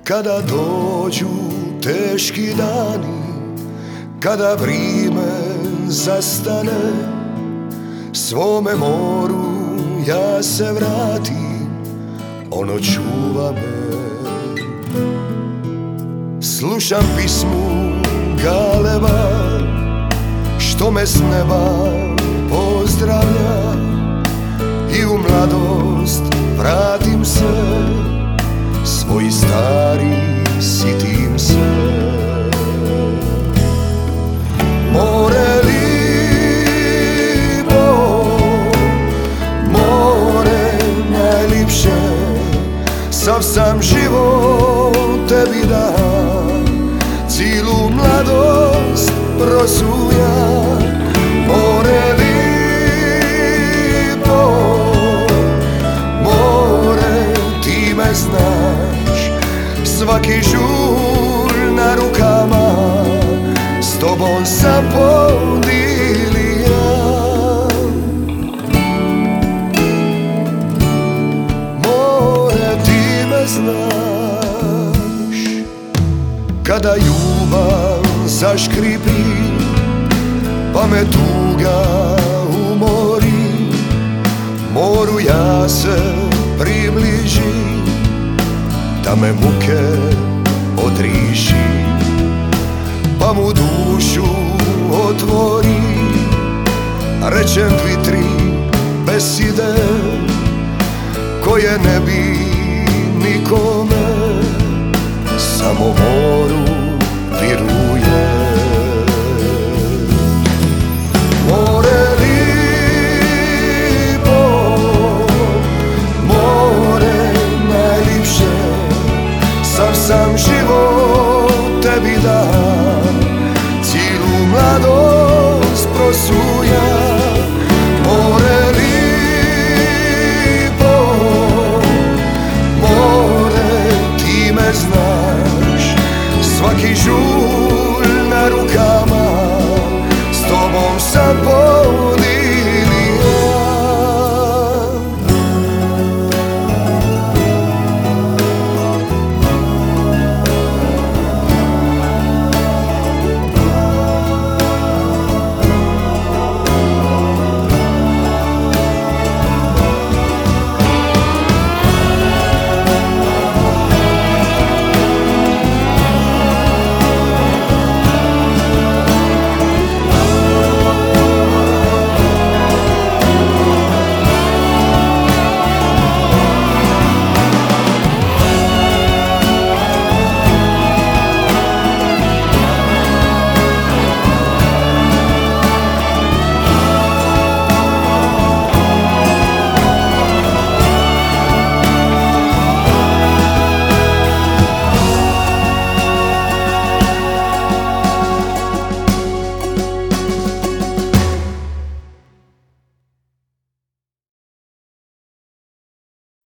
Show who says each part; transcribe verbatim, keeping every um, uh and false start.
Speaker 1: Kada dođu teški dani, kada vrime zastane, svome moru ja se vratim, ono čuva me. Slušam pismu galeba, što me s neba pozdravlja, i u mladost vratim se, svoj stari sitim se. More lipo, more najlipše, sav sam život tebi dam, cilu mladost prosuja. More lipo, more ti me znaš, svaki žur na rukama s tobom sam podilija. More ti me znaš, kada ljubav zaškripi, pa me tuga umori, moru ja se približim, da me muke odriši, pa mu dušu otvori. Rečem dvi, tri beside, koje ne bi nikome, samo moru viru.